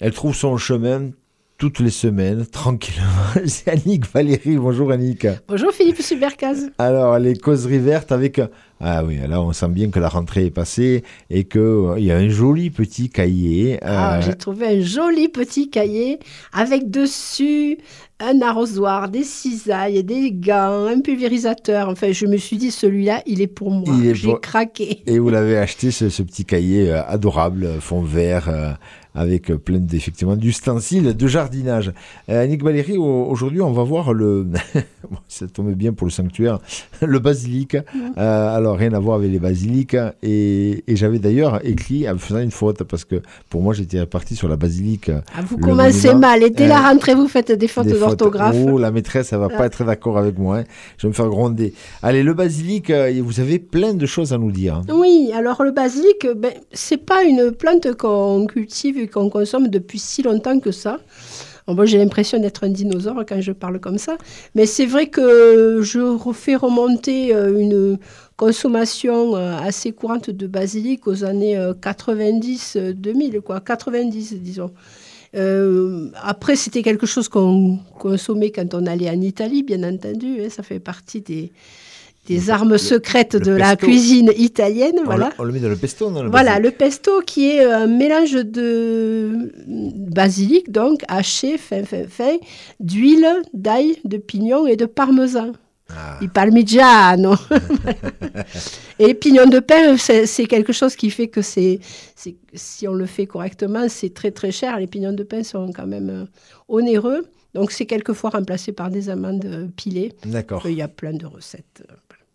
Elle trouve son chemin toutes les semaines, tranquillement. C'est Annick Valéry. Bonjour Annick. Bonjour Philippe Supercaz. Alors, les causeries vertes avec... Ah oui, là on sent bien que la rentrée est passée et qu'il y a un joli petit cahier. J'ai trouvé un joli petit cahier avec dessus un arrosoir, des cisailles, des gants, un pulvérisateur. Enfin, je me suis dit, celui-là, il est pour moi. J'ai craqué. Et vous l'avez acheté, ce petit cahier adorable, fond vert, avec plein d'effectivement d'ustensiles de jardinage. Annick Valéry, aujourd'hui, on va voir ça tombe bien pour le sanctuaire, le basilic. Alors, rien à voir avec les basiliques. Et j'avais d'ailleurs écrit en faisant une faute, parce que pour moi, j'étais parti sur la basilique. Vous commencez mal. Et dès la rentrée, vous faites des fautes d'orthographe. Oh, la maîtresse, elle va pas être d'accord avec moi. Hein. Je vais me faire gronder. Allez, le basilic, vous avez plein de choses à nous dire. Hein. Oui, alors le basilic, c'est pas une plante qu'on cultive et qu'on consomme depuis si longtemps que ça. Bon, j'ai l'impression d'être un dinosaure quand je parle comme ça, mais c'est vrai que je fais remonter une consommation assez courante de basilic aux années 90-2000, 90 disons. Après, c'était quelque chose qu'on consommait quand on allait en Italie, bien entendu, hein, ça fait partie des armes secrètes de la cuisine italienne. On le met dans le pesto, non? Voilà, le pesto qui est un mélange de basilic, donc haché, fin, d'huile, d'ail, de pignon et de parmesan. Il parmigiano. Et les pignons de pain, c'est quelque chose qui fait que si on le fait correctement, c'est très très cher. Les pignons de pain sont quand même onéreux. Donc c'est quelquefois remplacé par des amandes pilées. D'accord. Il y a plein de recettes.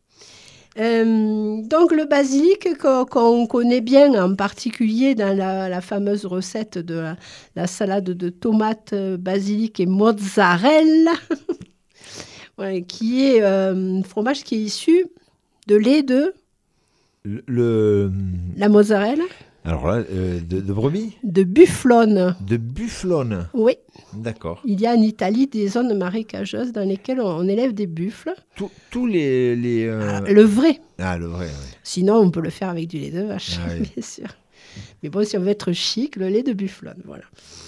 Donc le basilic qu'on connaît bien, en particulier dans la fameuse recette de la salade de tomates, basilic et mozzarella, qui est un fromage qui est issu de lait de la mozzarella. Alors là, de brebis? De bufflone. De bufflone? Oui. D'accord. Il y a en Italie des zones marécageuses dans lesquelles on élève des buffles. Tous les... le vrai. Ah, le vrai, oui. Sinon, on peut le faire avec du lait de vache, oui. bien sûr. Mais bon, si on veut être chic, le lait de bufflone, voilà.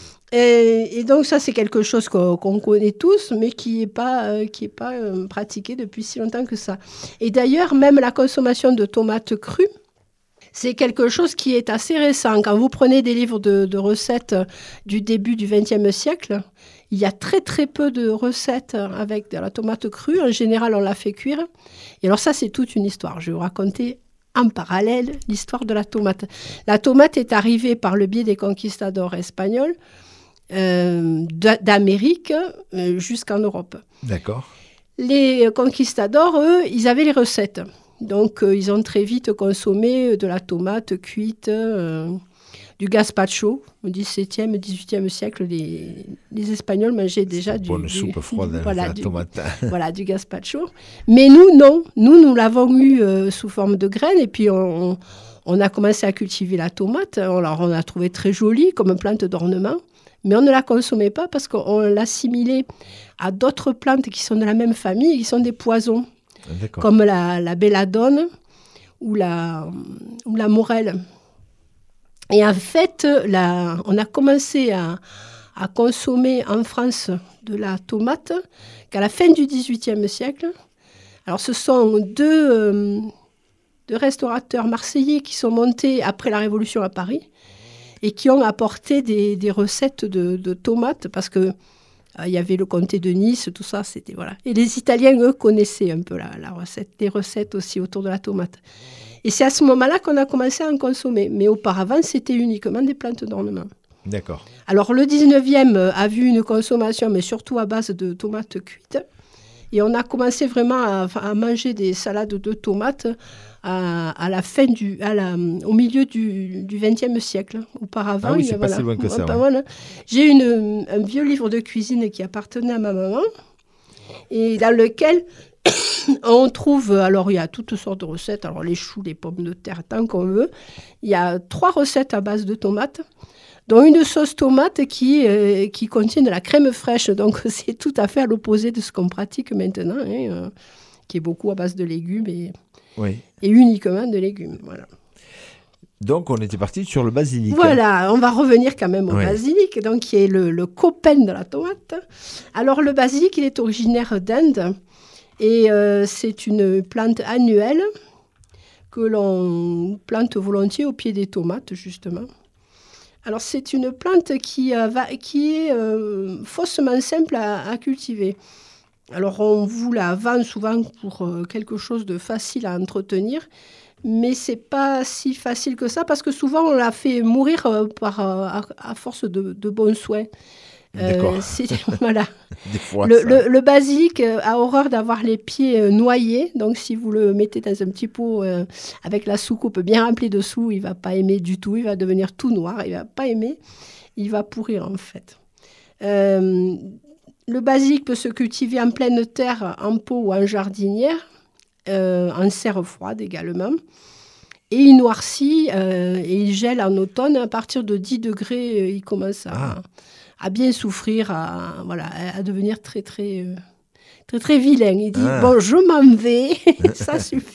Et donc ça, c'est quelque chose qu'on connaît tous, mais qui n'est pas pratiqué depuis si longtemps que ça. Et d'ailleurs, même la consommation de tomates crues, c'est quelque chose qui est assez récent. Quand vous prenez des livres de recettes du début du XXe siècle, il y a très très peu de recettes avec de la tomate crue. En général, on la fait cuire. Et alors ça, c'est toute une histoire. Je vais vous raconter en parallèle l'histoire de la tomate. La tomate est arrivée par le biais des conquistadors espagnols d'Amérique jusqu'en Europe. D'accord. Les conquistadors, eux, ils avaient les recettes. Donc, ils ont très vite consommé de la tomate cuite, du gazpacho. Au XVIIe, XVIIIe siècle, les Espagnols mangeaient déjà bonne soupe froide de la tomate. Voilà, du gazpacho. Mais nous, non. Nous l'avons eu sous forme de graines. Et puis, on a commencé à cultiver la tomate. Alors, on l'a trouvée très jolie comme plante d'ornement. Mais on ne la consommait pas parce qu'on l'assimilait à d'autres plantes qui sont de la même famille et qui sont des poisons. D'accord. Comme la belladone ou la morelle. Et en fait, on a commencé à consommer en France de la tomate qu'à la fin du XVIIIe siècle. Alors, ce sont deux restaurateurs marseillais qui sont montés après la Révolution à Paris et qui ont apporté des recettes de tomates parce que il y avait le comté de Nice, tout ça, c'était voilà. Et les Italiens, eux, connaissaient un peu la recette, des recettes aussi autour de la tomate. Et c'est à ce moment-là qu'on a commencé à en consommer. Mais auparavant, c'était uniquement des plantes d'ornement. D'accord. Alors, le 19e a vu une consommation, mais surtout à base de tomates cuites. Et on a commencé vraiment à manger des salades de tomates à la fin au milieu du XXe siècle. Auparavant, ah oui, c'est pas si loin que ça. Ouais. Voilà. J'ai un vieux livre de cuisine qui appartenait à ma maman et dans lequel on trouve, alors il y a toutes sortes de recettes, alors les choux, les pommes de terre, tant qu'on veut. Il y a 3 recettes à base de tomates, dont une sauce tomate qui contient de la crème fraîche. Donc c'est tout à fait à l'opposé de ce qu'on pratique maintenant, qui est beaucoup à base de légumes et uniquement de légumes. Voilà. Donc, on était parti sur le basilic. Voilà, on va revenir quand même au basilic, donc qui est le copain de la tomate. Alors, le basilic, il est originaire d'Inde et c'est une plante annuelle que l'on plante volontiers au pied des tomates, justement. Alors, c'est une plante qui est faussement simple à cultiver. Alors, on vous la vend souvent pour quelque chose de facile à entretenir, mais ce n'est pas si facile que ça, parce que souvent, on la fait mourir à force de bons soins. D'accord. Voilà. Des fois, le basilic a horreur d'avoir les pieds noyés, donc si vous le mettez dans un petit pot avec la soucoupe bien remplie dessous, il ne va pas aimer du tout, il va devenir tout noir, il ne va pas aimer, il va pourrir en fait. Le basilic peut se cultiver en pleine terre, en pot ou en jardinière, en serre froide également. Et il noircit et il gèle en automne. À partir de 10 degrés, il commence à bien souffrir, à devenir très, très, très, très vilain. Il dit « Bon, je m'en vais, ça suffit ».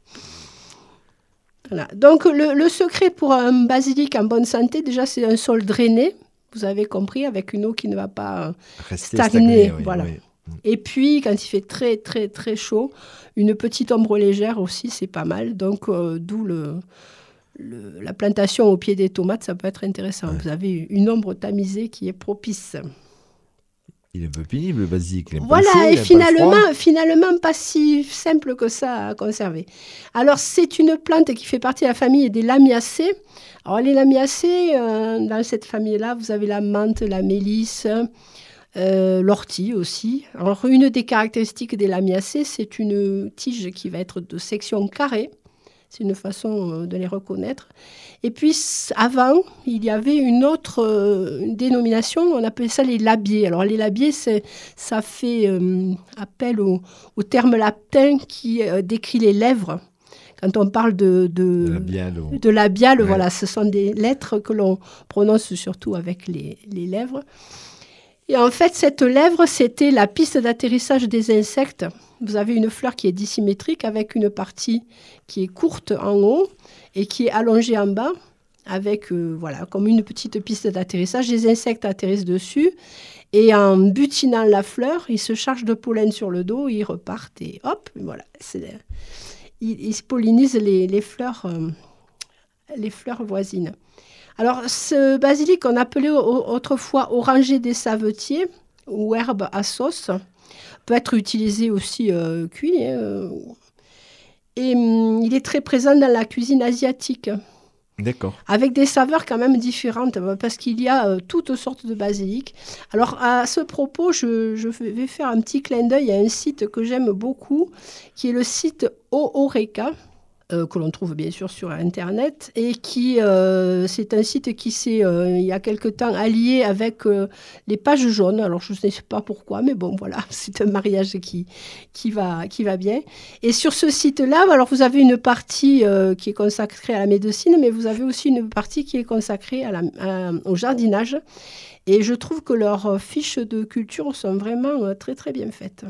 Voilà. Donc, le secret pour un basilic en bonne santé, déjà, c'est un sol drainé. Vous avez compris, avec une eau qui ne va pas stagner. Voilà. Oui. Et puis, quand il fait très, très, très chaud, une petite ombre légère aussi, c'est pas mal. Donc, d'où la plantation au pied des tomates, ça peut être intéressant. Vous avez une ombre tamisée qui est propice. Il est un peu pénible, le basilic. Voilà, chaud, et finalement, pas si simple que ça à conserver. Alors, c'est une plante qui fait partie de la famille des Lamiacées. Alors, les Lamiacées, dans cette famille-là, vous avez la menthe, la mélisse, l'ortie aussi. Alors, une des caractéristiques des Lamiacées, c'est une tige qui va être de section carrée. C'est une façon de les reconnaître. Et puis, avant, il y avait une autre dénomination, on appelait ça les labiers. Alors, les labiers, ça fait appel au terme latin qui décrit les lèvres. Quand on parle de labial, voilà, ce sont des lettres que l'on prononce surtout avec les lèvres. Et en fait, cette lèvre, c'était la piste d'atterrissage des insectes. Vous avez une fleur qui est dissymétrique avec une partie qui est courte en haut et qui est allongée en bas avec, comme une petite piste d'atterrissage. Les insectes atterrissent dessus et en butinant la fleur, ils se chargent de pollen sur le dos, ils repartent et hop, voilà. Ils pollinisent les fleurs voisines. Alors, ce basilic, on appelait autrefois oranger des savetiers ou herbe à sauce, peut être utilisé aussi cuit. Et il est très présent dans la cuisine asiatique. D'accord. Avec des saveurs quand même différentes, parce qu'il y a toutes sortes de basilic. Alors, à ce propos, je vais faire un petit clin d'œil à un site que j'aime beaucoup, qui est le site Ooreka, que l'on trouve bien sûr sur Internet, et c'est un site qui s'est, il y a quelque temps, allié avec les pages jaunes. Alors, je ne sais pas pourquoi, mais bon, voilà, c'est un mariage qui va bien. Et sur ce site-là, alors, vous avez une partie qui est consacrée à la médecine, mais vous avez aussi une partie qui est consacrée au jardinage. Et je trouve que leurs fiches de culture sont vraiment très, très bien faites,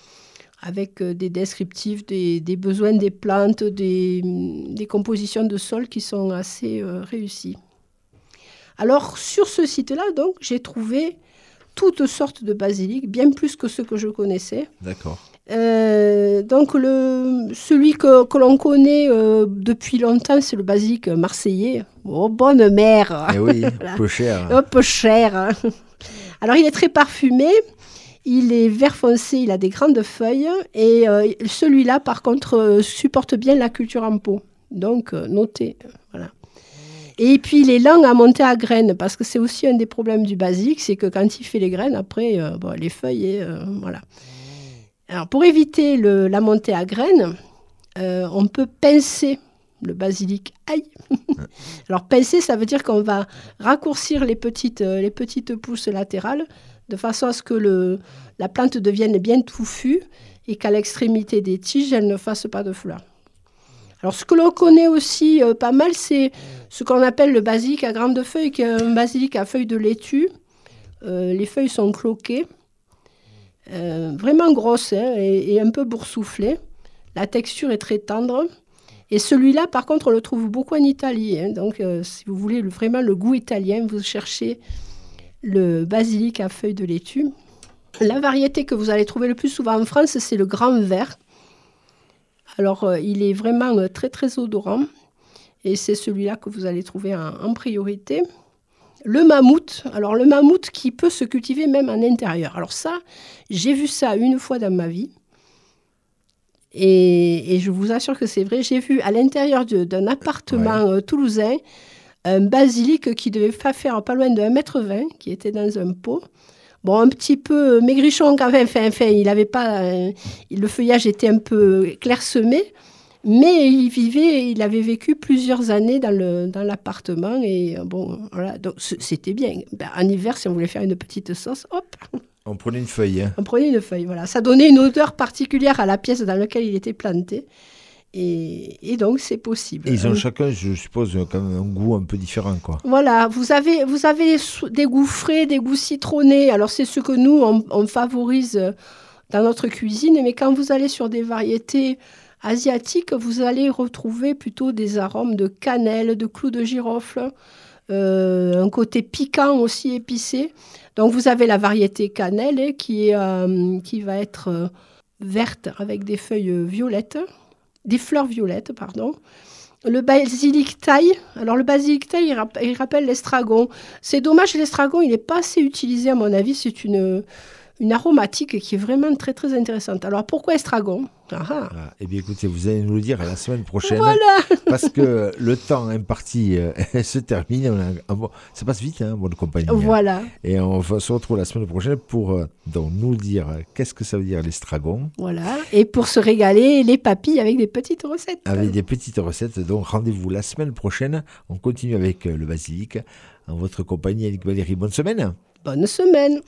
avec des descriptifs des besoins des plantes, des compositions de sol qui sont assez réussies. Alors, sur ce site-là, donc, j'ai trouvé toutes sortes de basilic, bien plus que ceux que je connaissais. D'accord. Donc, celui que l'on connaît depuis longtemps, c'est le basilic marseillais. Oh, bonne mère. Eh oui, voilà. Peu cher. Oh, peu cher. Alors, il est très parfumé. Il est vert foncé, il a des grandes feuilles et celui-là, par contre, supporte bien la culture en pot. Donc, notez. Voilà. Et puis, il est lent à monter à graines parce que c'est aussi un des problèmes du basilic, c'est que quand il fait les graines, après, les feuilles, voilà. Alors, pour éviter la montée à graines, on peut pincer le basilic ail. Alors, pincer, ça veut dire qu'on va raccourcir les petites pousses latérales de façon à ce que la plante devienne bien touffue et qu'à l'extrémité des tiges, elle ne fasse pas de fleurs. Alors, ce que l'on connaît aussi pas mal, c'est ce qu'on appelle le basilic à grandes feuilles, qui est un basilic à feuilles de laitue. Les feuilles sont cloquées, vraiment grosses et un peu boursouflées. La texture est très tendre Et celui-là, par contre, on le trouve beaucoup en Italie. Hein. Donc, si vous voulez vraiment le goût italien, vous cherchez le basilic à feuilles de laitue. La variété que vous allez trouver le plus souvent en France, c'est le grand vert. Alors, il est vraiment très, très odorant. Et c'est celui-là que vous allez trouver en priorité. Le mammouth. Alors, le mammouth qui peut se cultiver même en intérieur. Alors ça, j'ai vu ça une fois dans ma vie. Et je vous assure que c'est vrai. J'ai vu à l'intérieur d'un appartement toulousain un basilic qui devait faire pas loin de 1,20 m, qui était dans un pot. Bon, un petit peu maigrichon quand même. Enfin, il avait pas, le feuillage était un peu clairsemé, mais il avait vécu plusieurs années dans l'appartement. Et bon, voilà, donc c'était bien. En hiver, si on voulait faire une petite sauce, hop. On prenait une feuille. Hein. On prenait une feuille, voilà. Ça donnait une odeur particulière à la pièce dans laquelle il était planté. Et donc, c'est possible. Et ils ont chacun, je suppose, quand même un goût un peu différent, quoi. Voilà, vous avez des goûts frais, des goûts citronnés. Alors, c'est ce que nous, on favorise dans notre cuisine. Mais quand vous allez sur des variétés asiatiques, vous allez retrouver plutôt des arômes de cannelle, de clous de girofle, un côté piquant aussi épicé. Donc, vous avez la variété cannelle qui va être verte avec des feuilles violettes. Des fleurs violettes, pardon. Le basilic thaï. Alors, le basilic thaï, il rappelle l'estragon. C'est dommage, l'estragon, il n'est pas assez utilisé, à mon avis. C'est une aromatique qui est vraiment très, très intéressante. Alors, pourquoi estragon ? Eh bien, écoutez, vous allez nous le dire la semaine prochaine. Voilà. Parce que le temps imparti se termine. Ça passe vite, hein, bonne compagnie. Voilà. Et on va se retrouver la semaine prochaine pour donc, nous dire qu'est-ce que ça veut dire l'estragon. Voilà. Et pour se régaler, les papilles avec des petites recettes. Avec des petites recettes. Donc, rendez-vous la semaine prochaine. On continue avec le basilic. En votre compagnie, Annick Valéry. Bonne semaine. Bonne semaine.